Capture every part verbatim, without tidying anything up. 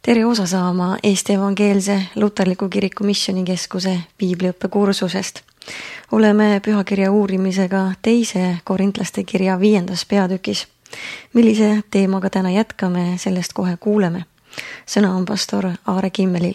tere osa saama Eesti Evangeelse Luterliku Kiriku Missioonikeskuse piibliõppe kursusest. Oleme pühakirja uurimisega teise korintlaste kirja viiendas peatükis. Millise teemaga täna jätkame, sellest kohe kuuleme. Sõna on pastor Aare Kimmelil.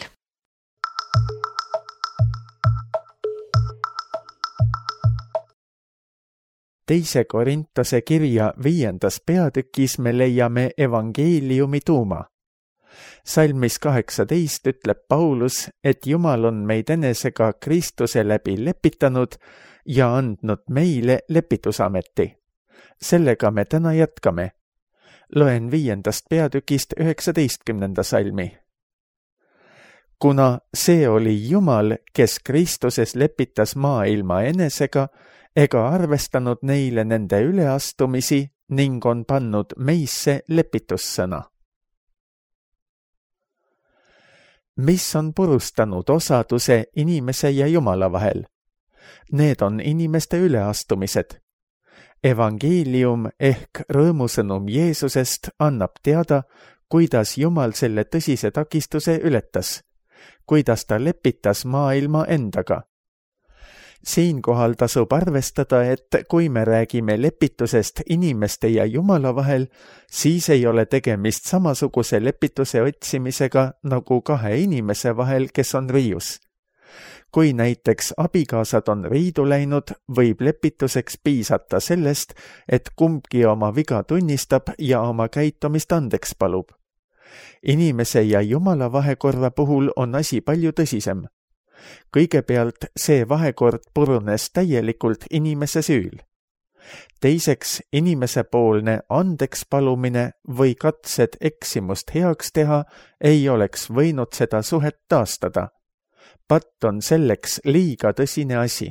Teise Korintase kirja viiendas peatükis me leiame evangeeliumi tuuma. Salmis kaheksateist ütleb Paulus, et Jumal on meid enesega Kristuse läbi lepitanud ja andnud meile lepitusameti. Sellega me täna jätkame. Loen viiendast peatükist üheksateistkümnenda salmi. Kuna see oli Jumal, kes Kristuses lepitas maailma enesega, ega arvestanud neile nende üleastumisi ning on pannud meisse lepitussõna. Mis on purustanud osaduse inimese ja Jumala vahel? Need on inimeste üleastumised. Evangeelium ehk rõõmusõnum Jeesusest annab teada, kuidas Jumal selle tõsise takistuse ületas, kuidas ta lepitas maailma endaga. Siinkohal tasub arvestada, et kui me räägime lepitusest inimeste ja Jumala vahel, siis ei ole tegemist samasuguse lepituse otsimisega nagu kahe inimese vahel, kes on riius. Kui näiteks abikaasad on riidu läinud, võib lepituseks piisata sellest, et kumbki oma viga tunnistab ja oma käitumist andeks palub. Inimese ja Jumala vahekorra puhul on asi palju tõsisem. Kõigepealt see vahekord purunes täielikult inimese süül. Teiseks, inimesepoolne andeks palumine või katsed eksimust heaks teha ei oleks võinud seda suhet taastada. Patt on selleks liiga tõsine asi.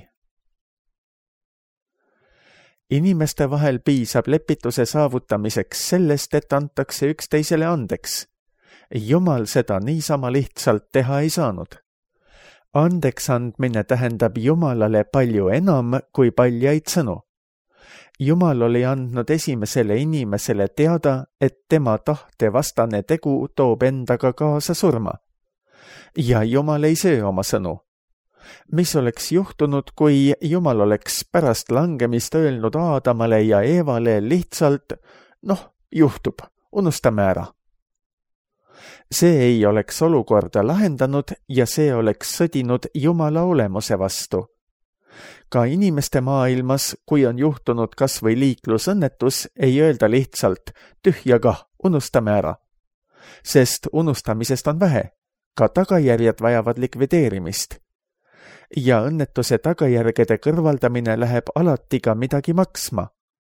Inimeste vahel piisab lepituse saavutamiseks sellest, et antakse üksteisele andeks. Jumal seda niisama lihtsalt teha ei saanud. Andeks andmine tähendab Jumalale palju enam kui paljaid sõnu. Jumal oli andnud esimesele inimesele teada, et tema tahte vastane tegu toob endaga kaasa surma. Ja Jumal ei söö oma sõnu. Mis oleks juhtunud, kui Jumal oleks pärast langemist öelnud Aadamale ja Eevale lihtsalt, noh, juhtub, unustame ära. See ei oleks olukorda lahendanud ja see oleks sõdinud Jumala olemuse vastu. Ka inimeste maailmas, kui on juhtunud kas või liiklusõnnetus, ei öelda lihtsalt tühja kah, unustame ära. Sest unustamisest on vähe, ka tagajärjed vajavad likvideerimist. Ja õnnetuse tagajärgede kõrvaldamine läheb alati ka midagi maksma.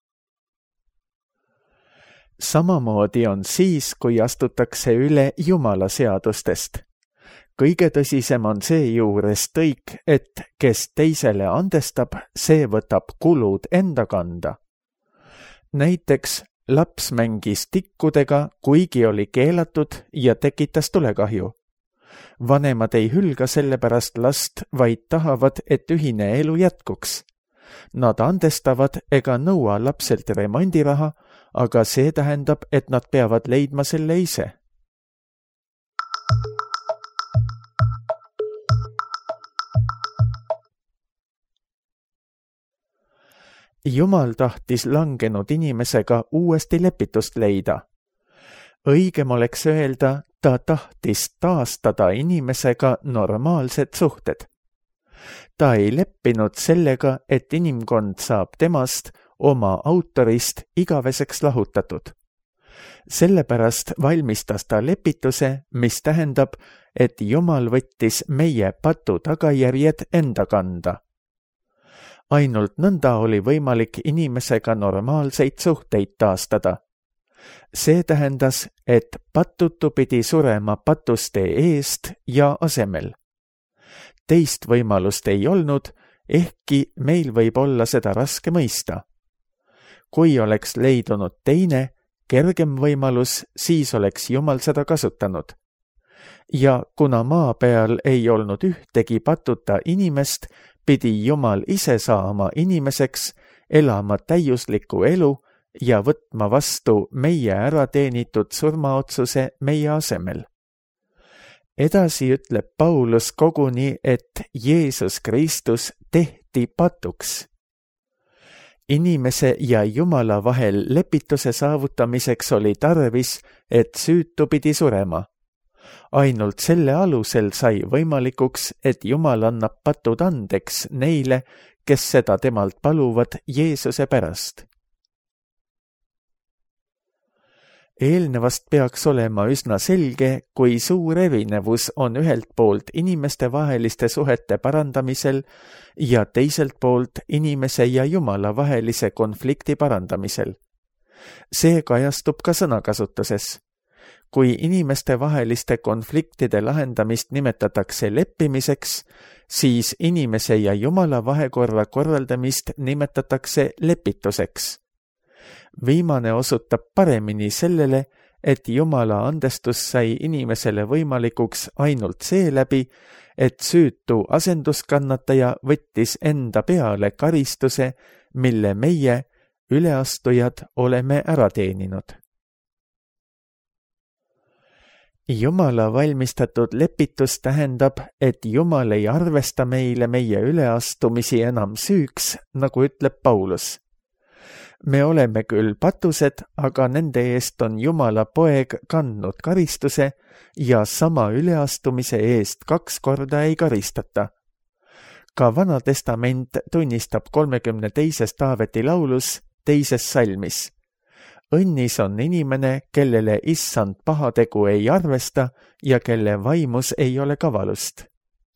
Samamoodi on siis, kui astutakse üle Jumala seadustest. Kõige tõsisem on see juures tõik, et kes teisele andestab, see võtab kulud enda kanda. Näiteks laps mängis tikkudega, kuigi oli keelatud ja tekitas tulekahju. Vanemad ei hülga sellepärast last, vaid tahavad, et ühine elu jätkuks. Nad andestavad ega nõua lapselt remondiraha, aga see tähendab, et nad peavad leidma selle ise. Jumal tahtis langenud inimesega uuesti lepitust leida. Õigem oleks öelda, ta tahtis taastada inimesega normaalsed suhted. Ta ei leppinud sellega, et inimkond saab temast, oma autorist igaveseks lahutatud. Sellepärast valmistas ta lepituse, mis tähendab, et Jumal võttis meie patu tagajärjed enda kanda. Ainult nõnda oli võimalik inimesega normaalseid suhteid taastada. See tähendas, et patutu pidi surema patuste eest ja asemel. Teist võimalust ei olnud, ehkki meil võib olla seda raske mõista. Kui oleks leidunud teine, kergem võimalus, siis oleks Jumal seda kasutanud. Ja kuna maa peal ei olnud ühtegi patuta inimest, pidi Jumal ise saama inimeseks, elama täiuslikku elu ja võtma vastu meie ärateenitud surmaotsuse meie asemel. edasi ütleb Paulus koguni, et Jeesus Kristus tehti patuks. Inimese ja Jumala vahel lepituse saavutamiseks oli tarvis, et süütu pidi surema. Ainult selle alusel sai võimalikuks, et Jumal annab patud andeks neile, kes seda temalt paluvad Jeesuse pärast. Eelnevast peaks olema üsna selge, kui suur erinevus on ühelt poolt inimeste vaheliste suhete parandamisel ja teiselt poolt inimese ja Jumala vahelise konflikti parandamisel. See kajastub ka sõnakasutuses. Kui inimeste vaheliste konfliktide lahendamist nimetatakse leppimiseks, siis inimese ja Jumala vahekorra korraldamist nimetatakse lepituseks. Viimane osutab paremini sellele, et Jumala andestus sai inimesele võimalikuks ainult seeläbi, et süütu asenduskannataja võttis enda peale karistuse, mille meie, üleastujad, oleme ära teeninud. Jumala valmistatud lepitus tähendab, et Jumal ei arvesta meile meie üleastumisi enam süüks, nagu ütleb Paulus. Me oleme küll patused, aga nende eest on Jumala poeg kandnud karistuse ja sama üleastumise eest kaks korda ei karistata. Ka Vana Testament tunnistab kolmekümne teises Taaveti laulus teises salmis. Õnnis on inimene, kellele issand pahategu ei arvesta ja kelle vaimus ei ole kavalust.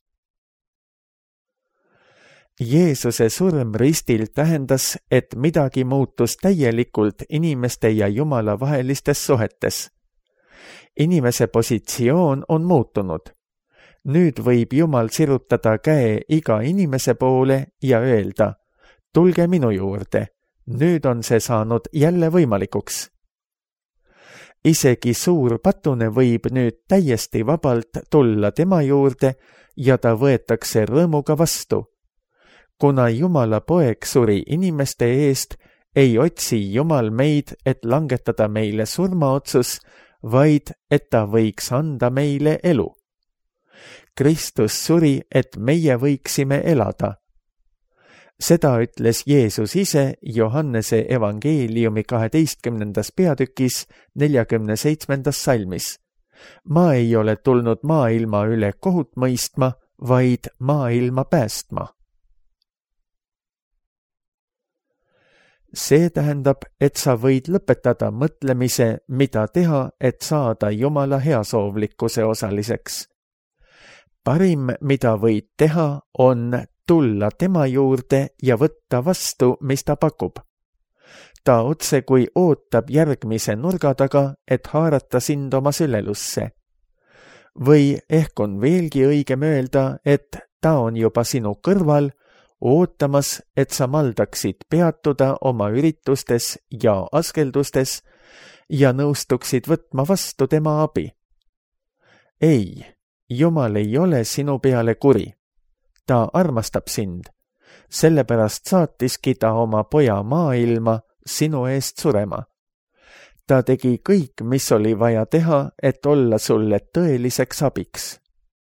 Jeesuse surm ristil tähendas, et midagi muutus täielikult inimeste ja Jumala vahelistes suhetes. Inimese positsioon on muutunud. Nüüd võib Jumal sirutada käe iga inimese poole ja öelda, tulge minu juurde, nüüd on see saanud jälle võimalikuks. Isegi suur patune võib nüüd täiesti vabalt tulla tema juurde ja ta võetakse rõõmuga vastu. Kuna Jumala poeg suri inimeste eest, ei otsi Jumal meid, et langetada meile surmaotsus, vaid et ta võiks anda meile elu. Kristus suri, et meie võiksime elada. Seda ütles Jeesus ise Johannese evangeeliumi kaheteistkümnendas peatükis neljakümne seitsmendas salmis. Ma ei ole tulnud maailma üle kohut mõistma, vaid maailma päästma. See tähendab, et sa võid lõpetada mõtlemise, mida teha, et saada Jumala heasoovlikkuse osaliseks. Parim, mida võid teha, on tulla tema juurde ja võtta vastu, mis ta pakub. Ta otse kui ootab järgmise nurga taga, et haarata sind oma sülelusse. Või ehk on veelgi õigem öelda, et ta on juba sinu kõrval, ootamas, et sa maldaksid peatuda oma üritustes ja askeldustes ja nõustuksid võtma vastu tema abi. Ei, Jumal ei ole sinu peale kuri. Ta armastab sind. Sellepärast saatiski ta oma poja maailma sinu eest surema. Ta tegi kõik, mis oli vaja teha, et olla sulle tõeliseks abiks.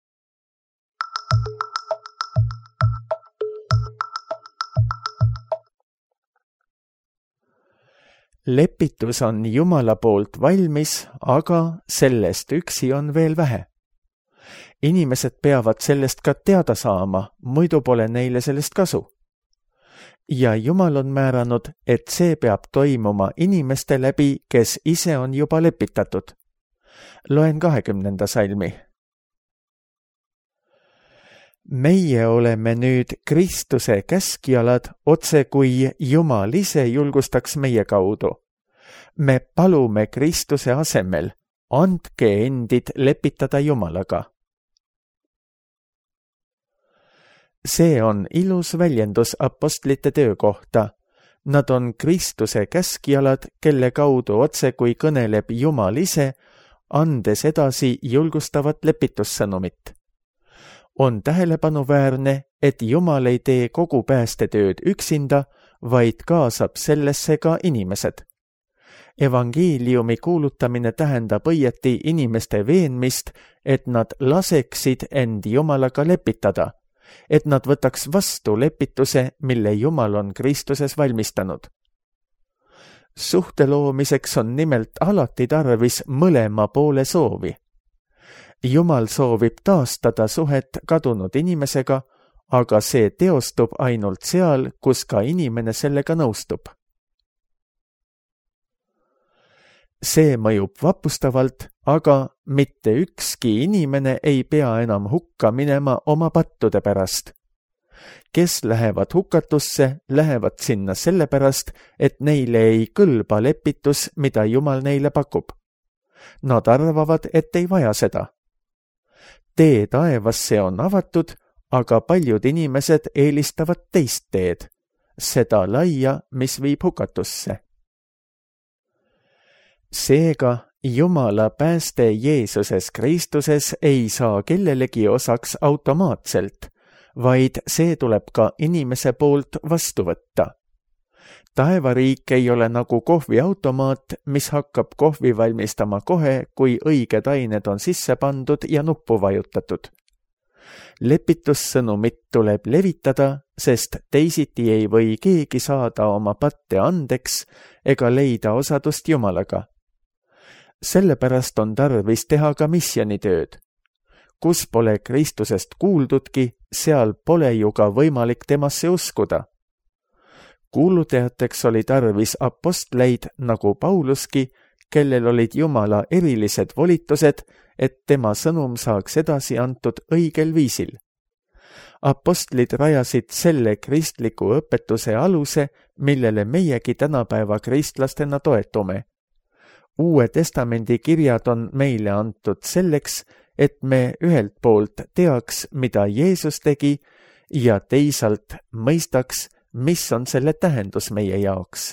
Lepitus on Jumala poolt valmis, aga sellest üksi on veel vähe. Inimesed peavad sellest ka teada saama, muidu pole neile sellest kasu. Ja Jumal on määranud, et see peab toimuma inimeste läbi, kes ise on juba lepitatud. Loen kahekümnenda salmi. Meie oleme nüüd Kristuse käskjalad, otse kui Jumal ise julgustaks meie kaudu. Me palume Kristuse asemel, andke endid lepitada Jumalaga. See on ilus väljendus apostlite töö kohta. Nad on Kristuse käskjalad, kelle kaudu otse kui kõneleb Jumal ise, andes edasi julgustavat lepitussõnumit. On tähelepanuväärne, et Jumal ei tee kogu päästetööd üksinda, vaid kaasab sellesse ka inimesed. Evangeeliumi kuulutamine tähendab õieti inimeste veenmist, et nad laseksid end Jumalaga lepitada, et nad võtaks vastu lepituse, mille Jumal on Kristuses valmistanud. Suhte loomiseks on nimelt alati tarvis mõlema poole soovi. Jumal soovib taastada suhet kadunud inimesega, aga see teostub ainult seal, kus ka inimene sellega nõustub. See mõjub vapustavalt, aga mitte ükski inimene ei pea enam hukka minema oma pattude pärast. Kes lähevad hukatusse, lähevad sinna sellepärast, et neile ei kõlba lepitus, mida Jumal neile pakub. Nad arvavad, et ei vaja seda. Tee taevasse on avatud, aga paljud inimesed eelistavad teist teed, seda laia, mis viib hukatusse. Seega, Jumala pääste Jeesuses Kristuses ei saa kellelegi osaks automaatselt, vaid see tuleb ka inimese poolt vastu võtta. Taevariik ei ole nagu kohviautomaat, mis hakkab kohvi valmistama kohe, kui õiged ained on sisse pandud ja nuppu vajutatud. Lepitussõnumit tuleb levitada, sest teisiti ei või keegi saada oma patte andeks ega leida osadust Jumalaga. Sellepärast on tarvis teha ka missionitööd. Kus pole Kristusest kuuldudki, seal pole ju ka võimalik temasse uskuda. Kuulutajateks oli tarvis apostleid nagu Pauluski, kellel olid Jumala erilised volitused, et tema sõnum saaks edasi antud õigel viisil. Apostlid rajasid selle kristliku õpetuse aluse, millele meiegi tänapäeva kristlastena toetume. Uue testamendi kirjad on meile antud selleks, et me ühelt poolt teaks, mida Jeesus tegi, ja teisalt mõistaks, mis on selle tähendus meie jaoks.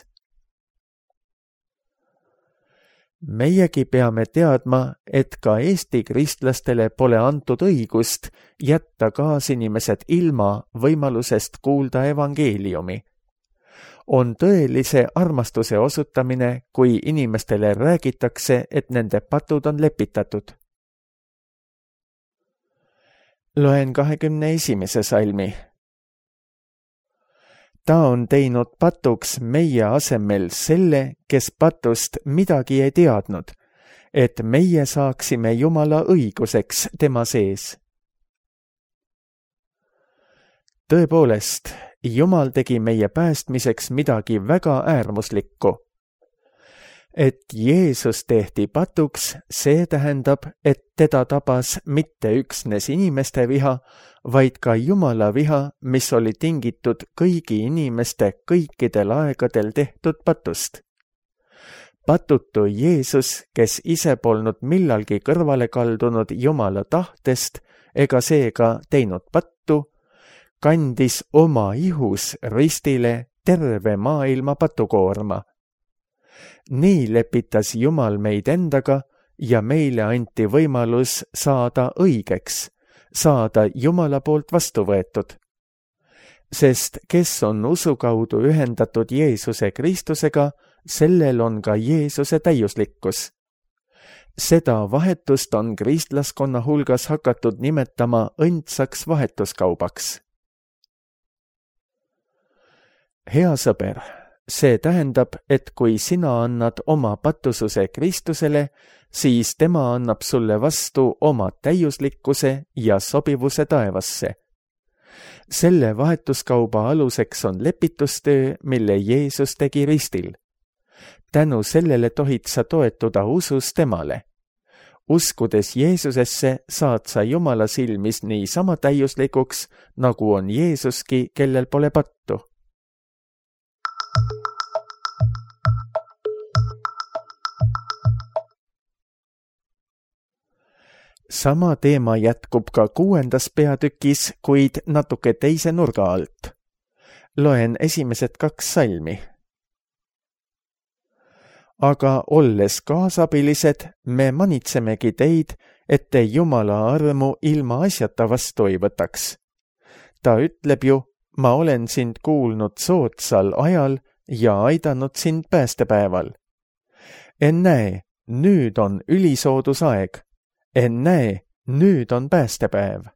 Meiegi peame teadma, et ka Eesti kristlastele pole antud õigust jätta kaasinimesed ilma võimalusest kuulda evangeeliumi. On tõelise armastuse osutamine, kui inimestele räägitakse, et nende patud on lepitatud. Loen kahekümne esimese salmi. Ta on teinud patuks meie asemel selle, kes patust midagi ei teadnud, et meie saaksime Jumala õiguseks tema sees. Tõepoolest, Jumal tegi meie päästmiseks midagi väga äärmuslikku. Et Jeesus tehti patuks, see tähendab, et teda tabas mitte üksnes inimeste viha, vaid ka Jumala viha, mis oli tingitud kõigi inimeste kõikidel aegadel tehtud patust. Patutu Jeesus, kes ise polnud millalgi kõrvale kaldunud Jumala tahtest ega seega teinud pattu, kandis oma ihus ristile terve maailma patukoorma. Nii lepitas Jumal meid endaga ja meile anti võimalus saada õigeks, saada Jumala poolt vastu võetud. Sest kes on usu kaudu ühendatud Jeesuse Kristusega, sellel on ka Jeesuse täiuslikkus. Seda vahetust on kristlaskonna hulgas hakatud nimetama õndsaks vahetuskaubaks. Hea sõber, see tähendab, et kui sina annad oma patususe Kristusele, siis tema annab sulle vastu oma täiuslikkuse ja sobivuse taevasse. Selle vahetuskauba aluseks on lepitustöö, mille Jeesus tegi ristil. Tänu sellele tohid sa toetuda usus temale. Uskudes Jeesusesse saad sa Jumala silmis nii sama täiuslikuks, nagu on Jeesuski, kellel pole pattu. Sama teema jätkub ka kuuendas peatükis, kuid natuke teise nurga alt. Loen esimesed kaks salmi. Aga olles kaasabilised, me manitsemegi teid, et te Jumala armu ilma asjata vastu ei võtaks. Ta ütleb ju, ma olen sind kuulnud soodsal ajal ja aidanud sind päästepäeval. Ennäe, nüüd on ülisoodusaeg. Ennäe, nüüd on päästepäev.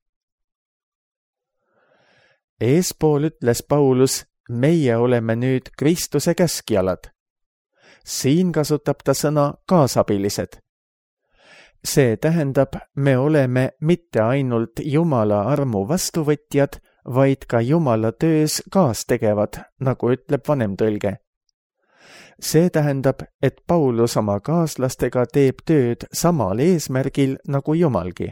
Eespool ütles Paulus, meie oleme nüüd Kristuse käskjalad. Siin kasutab ta sõna kaasabilised. See tähendab, me oleme mitte ainult Jumala armu vastuvõtjad, vaid ka Jumala töös kaastegevad, nagu ütleb vanem tõlge. See tähendab, et Paulus oma kaaslastega teeb tööd samal eesmärgil nagu Jumalgi.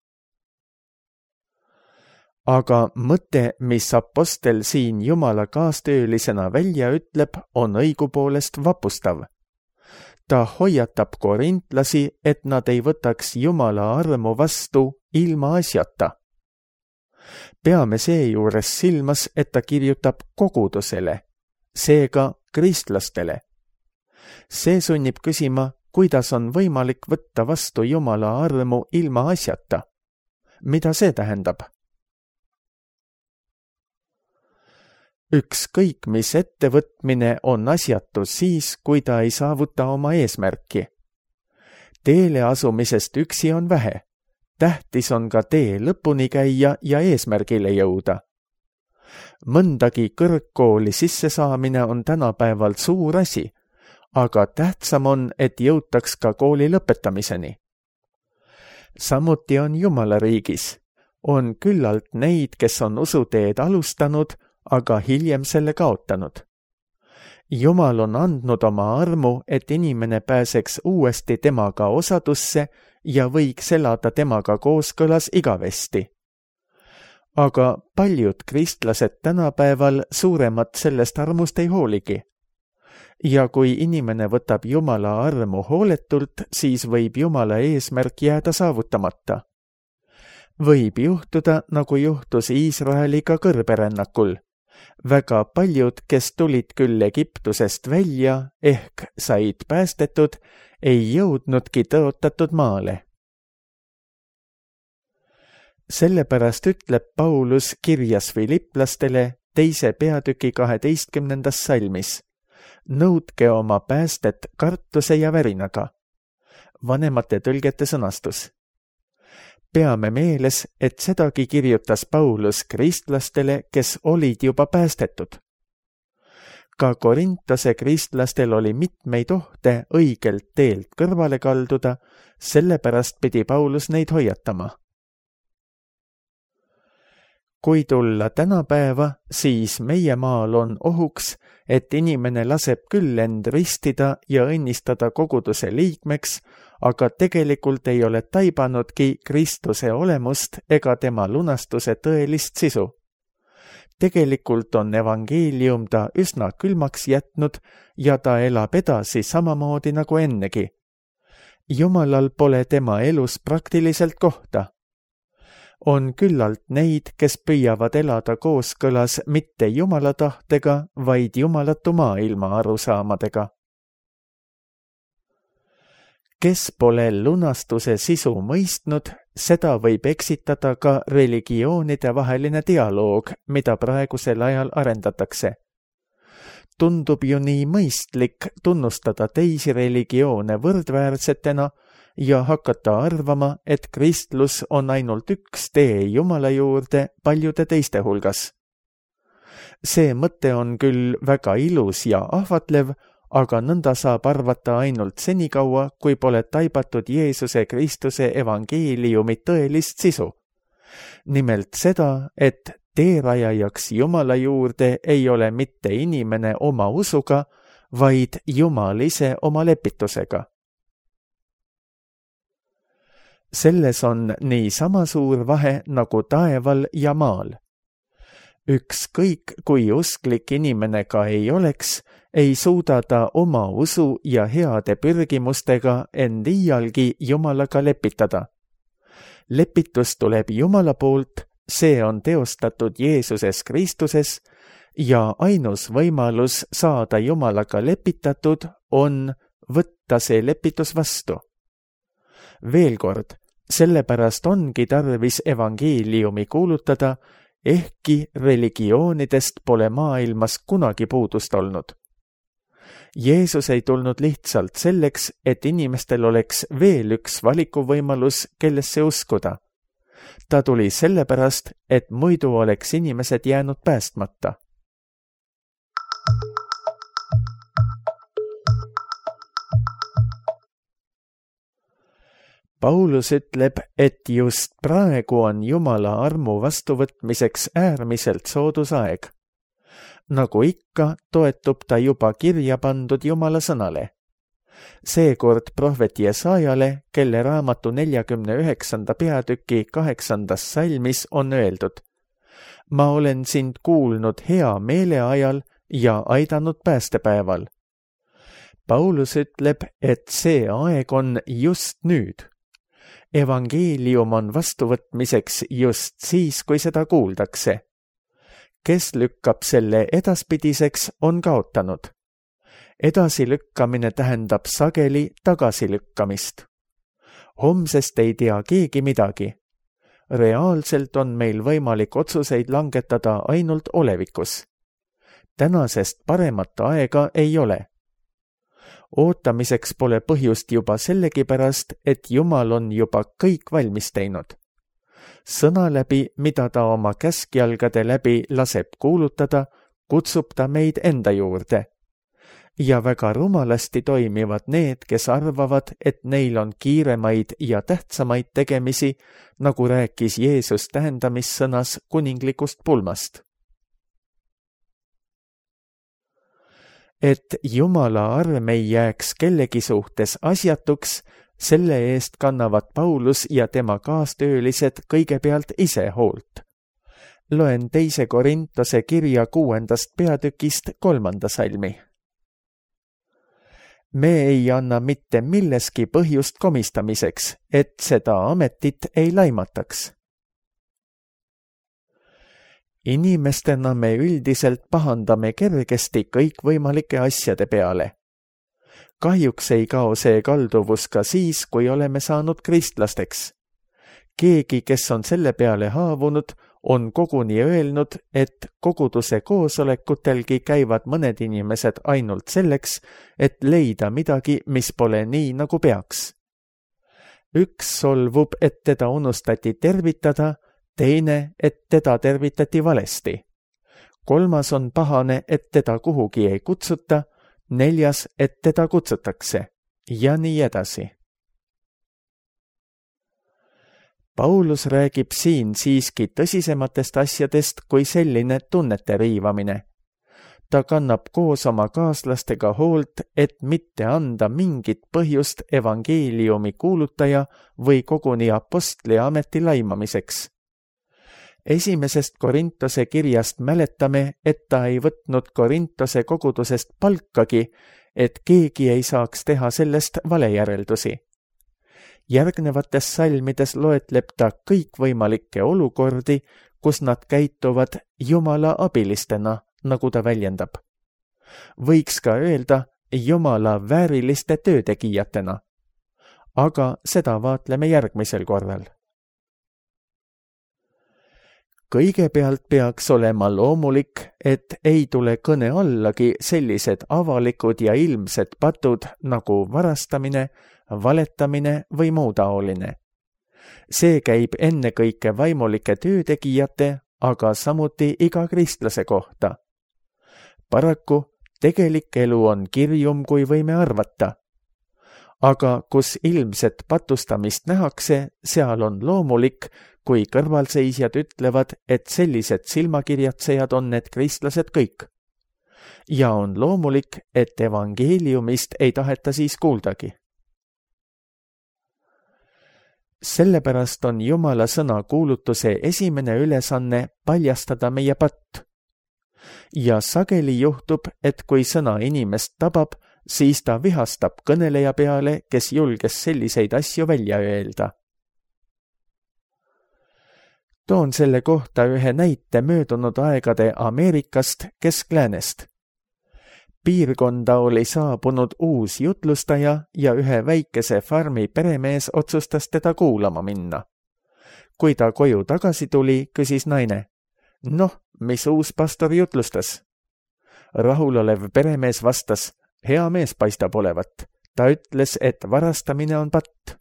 Aga mõte, mis apostel siin Jumala kaastöölisena välja ütleb, on õigupoolest vapustav. Ta hoiatab korintlasi, et nad ei võtaks Jumala armu vastu ilma asjata. Peame seejuures silmas, et ta kirjutab kogudusele, seega kristlastele. See sunnib küsima, kuidas on võimalik võtta vastu Jumala armu ilma asjata. Mida see tähendab? Ükskõik, mis ettevõtmine on asjatu siis, kui ta ei saavuta oma eesmärki. Teele asumisest üksi on vähe. Tähtis on ka tee lõpuni käia ja eesmärgile jõuda. Mõndagi kõrgkooli sissesaamine on tänapäeval suur asi, aga tähtsam on, et jõutaks ka kooli lõpetamiseni. Samuti on Jumala riigis. On küllalt neid, kes on usuteed alustanud, aga hiljem selle kaotanud. Jumal on andnud oma armu, et inimene pääseks uuesti temaga osadusse ja võiks elada temaga kooskõlas igavesti. Aga paljud kristlased tänapäeval suuremat sellest armust ei hooligi. Ja kui inimene võtab Jumala armu hooletult, siis võib Jumala eesmärk jääda saavutamata. Võib juhtuda, nagu juhtus Iisraeliga kõrberännakul. Väga paljud, kes tulid küll Egiptusest välja, ehk said päästetud, ei jõudnudki tõotatud maale. Sellepärast ütleb Paulus kirjas Filiplastele teise peatüki kaheteistkümnendas salmis. Nõudke oma päästet kartuse ja värinaga. Vanemate tõlgete sõnastus. Peame meeles, et sedagi kirjutas Paulus kristlastele, kes olid juba päästetud. Ka Korintose kristlastel oli mitmeid ohte õigelt teelt kõrvale kalduda, sellepärast pidi Paulus neid hoiatama. Kui tulla tänapäeva, siis meie maal on ohuks, et inimene laseb küll end ristida ja õnnistada koguduse liikmeks, aga tegelikult ei ole taibanudki Kristuse olemust ega tema lunastuse tõelist sisu. Tegelikult on evangeelium ta üsna külmaks jätnud ja ta elab edasi samamoodi nagu ennegi. Jumalal pole tema elus praktiliselt kohta. On küllalt neid, kes püüavad elada kooskõlas mitte Jumala tahtega, vaid jumalatu maailma arusaamadega. Kes pole lunastuse sisu mõistnud, seda võib eksitada ka religioonide vaheline dialoog, mida praegusel ajal arendatakse. Tundub ju nii mõistlik tunnustada teisi religioone võrdväärsetena ja hakata arvama, et kristlus on ainult üks tee Jumala juurde paljude teiste hulgas. See mõte on küll väga ilus ja ahvatlev, aga nõnda saab arvata ainult senikaua, kui pole taibatud Jeesuse Kristuse evangeeliumi tõelist sisu. Nimelt seda, et teerajajaks Jumala juurde ei ole mitte inimene oma usuga, vaid Jumal ise oma lepitusega. Selles on nii sama suur vahe nagu taeval ja maal. Ükskõik, kui usklik inimene ka ei oleks, ei suuda ta oma usu ja heade pürgimustega end iialgi Jumalaga lepitada. Lepitus tuleb Jumala poolt, see on teostatud Jeesuses Kristuses ja ainus võimalus saada Jumalaga lepitatud on võtta see lepitus vastu. Veel kord, sellepärast ongi tarvis evangeeliumi kuulutada, ehkki religioonidest pole maailmas kunagi puudust olnud. Jeesus ei tulnud lihtsalt selleks, et inimestel oleks veel üks valikuvõimalus, kellesse uskuda. Ta tuli sellepärast, et muidu oleks inimesed jäänud päästmata. Paulus ütleb, et just praegu on Jumala armu vastuvõtmiseks äärmiselt soodus aeg. Nagu ikka, toetub ta juba kirja pandud Jumala sõnale. Seekord prohvet Jesaajale, kelle raamatu neljakümne üheksanda peatüki kaheksandas salmis on öeldud: Ma olen sind kuulnud hea meele ajal ja aidanud päästepäeval. Paulus ütleb, et see aeg on just nüüd. Evangeelium on vastuvõtmiseks just siis, kui seda kuuldakse. Kes lükkab selle edaspidiseks, on kaotanud. Edasilükkamine tähendab sageli tagasilükkamist. Homsest ei tea keegi midagi. Reaalselt on meil võimalik otsuseid langetada ainult olevikus. Tänasest paremat aega ei ole. Ootamiseks pole põhjust juba sellegipärast, et Jumal on juba kõik valmis teinud. Sõna läbi, mida ta oma käskjalgade läbi laseb kuulutada, kutsub ta meid enda juurde. Ja väga rumalasti toimivad need, kes arvavad, et neil on kiiremaid ja tähtsamaid tegemisi, nagu rääkis Jeesus tähendamissõnas kuninglikust pulmast. Et Jumala arm ei jääks kellegi suhtes asjatuks, selle eest kannavad Paulus ja tema kaastöölised kõigepealt ise hoolt. Loen teise Korintose kirja kuuendast peatükist kolmanda salmi. Me ei anna mitte milleski põhjust komistamiseks, et seda ametit ei laimataks. Inimestena me üldiselt pahandame kergesti kõikvõimalike asjade peale. Kahjuks ei kao see kalduvus ka siis, kui oleme saanud kristlasteks. Keegi, kes on selle peale haavunud, on koguni öelnud, et koguduse koosolekutelgi käivad mõned inimesed ainult selleks, et leida midagi, mis pole nii, nagu peaks. Üks solvub, et teda unustati tervitada, teine, et teda tervitati valesti. Kolmas on pahane, et teda kuhugi ei kutsuta, neljas, et teda kutsutakse ja nii edasi. Paulus räägib siin siiski tõsisematest asjadest kui selline tunnete riivamine. Ta kannab koos oma kaaslastega hoolt, et mitte anda mingit põhjust evangeeliumi kuulutaja või koguni apostli ameti laimamiseks. Esimesest Korintose kirjast mäletame, et ta ei võtnud Korintose kogudusest palkagi, et keegi ei saaks teha sellest valejäreldusi. Järgnevates salmides loetleb ta kõikvõimalikke olukordi, kus nad käituvad Jumala abilistena, nagu ta väljendab. Võiks ka öelda Jumala vääriliste töötegijatena. Aga seda vaatleme järgmisel korral. Kõigepealt peaks olema loomulik, et ei tule kõne allagi sellised avalikud ja ilmsed patud nagu varastamine, valetamine või muu taoline. See käib ennekõike vaimulike töötegijate, aga samuti iga kristlase kohta. Paraku tegelik elu on kirjum, kui võime arvata. Aga kus ilmset patustamist nähakse, seal on loomulik, kui kõrvalseisjad ütlevad, et sellised silmakirjatsejad on need kristlased kõik. Ja on loomulik, et evangeeliumist ei taheta siis kuuldagi. Sellepärast on Jumala sõna kuulutuse esimene ülesanne paljastada meie patt. Ja sageli juhtub, et kui sõna inimest tabab, siis ta vihastab kõneleja peale, kes julges selliseid asju välja öelda. Toon selle kohta ühe näite möödunud aegade Ameerikast Kesk-Läänest. Piirkonda oli saabunud uus jutlustaja ja ühe väikese farmi peremees otsustas teda kuulama minna. Kui ta koju tagasi tuli, küsis naine: "Noh, mis uus pastor jutlustas?" Rahulolev peremees vastas: hea mees paistab olevat. Ta ütles, et varastamine on patt.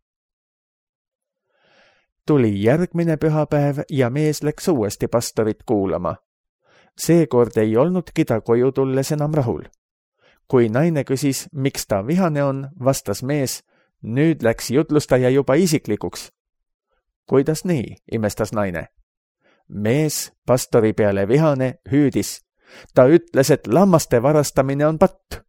Tuli järgmine pühapäev ja mees läks uuesti pastorit kuulama. Seekord ei olnudki ta koju tulles enam rahul. Kui naine küsis, miks ta vihane on, vastas mees, nüüd läks jutlustaja juba isiklikuks. Kuidas nii, imestas naine. Mees pastori peale vihane hüüdis. Ta ütles, et lammaste varastamine on patt.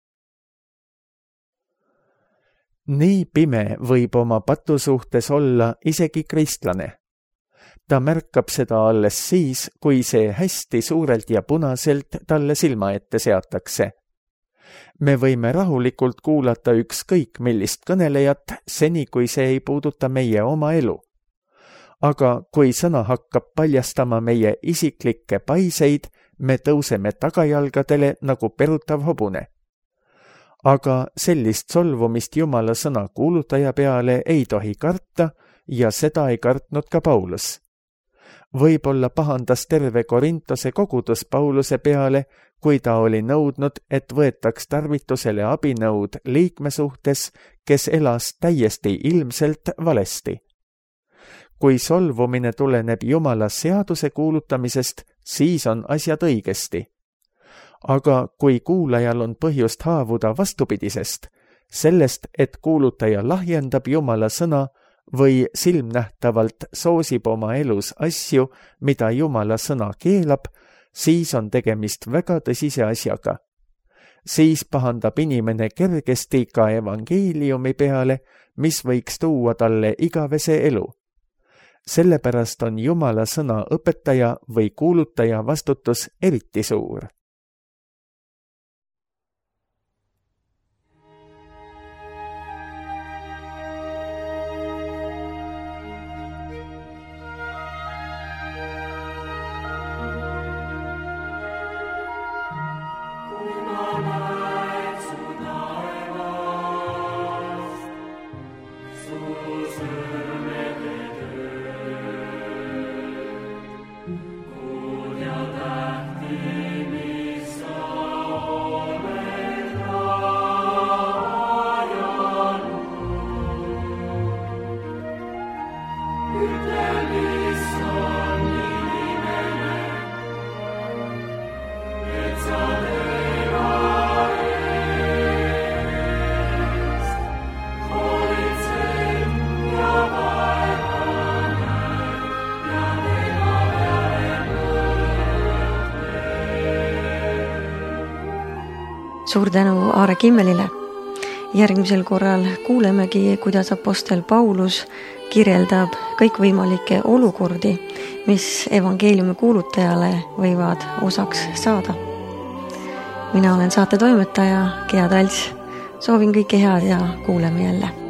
Nii pime võib oma patu suhtes olla isegi kristlane. Ta märkab seda alles siis, kui see hästi suurelt ja punaselt talle silma ette seatakse. Me võime rahulikult kuulata ükskõik millist kõnelejat, seni kui see ei puuduta meie oma elu. Aga kui sõna hakkab paljastama meie isiklikke paiseid, me tõuseme tagajalgadele nagu perutav hobune. Aga sellist solvumist Jumala sõna kuulutaja peale ei tohi karta ja seda ei kartnud ka Paulus. Võib-olla pahandas terve Korintose kogudus Pauluse peale, kui ta oli nõudnud, et võetaks tarvitusele abinõud liikme suhtes, kes elas täiesti ilmselt valesti. Kui solvumine tuleneb Jumala seaduse kuulutamisest, siis on asjad õigesti. Aga kui kuulajal on põhjust haavuda vastupidisest, sellest, et kuulutaja lahjendab Jumala sõna või silmnähtavalt soosib oma elus asju, mida Jumala sõna keelab, siis on tegemist väga tõsise asjaga. Siis pahandab inimene kergesti ka evangeeliumi peale, mis võiks tuua talle igavese elu. Sellepärast on Jumala sõna õpetaja või kuulutaja vastutus eriti suur. Suur tänu Aare Kimmelile. Järgmisel korral kuulemegi, kuidas apostel Paulus kirjeldab kõikvõimalikke olukordi, mis evangeeliumi kuulutajale võivad osaks saada. Mina olen saate toimetaja Gea Talts. Soovin kõike head ja kuuleme jälle.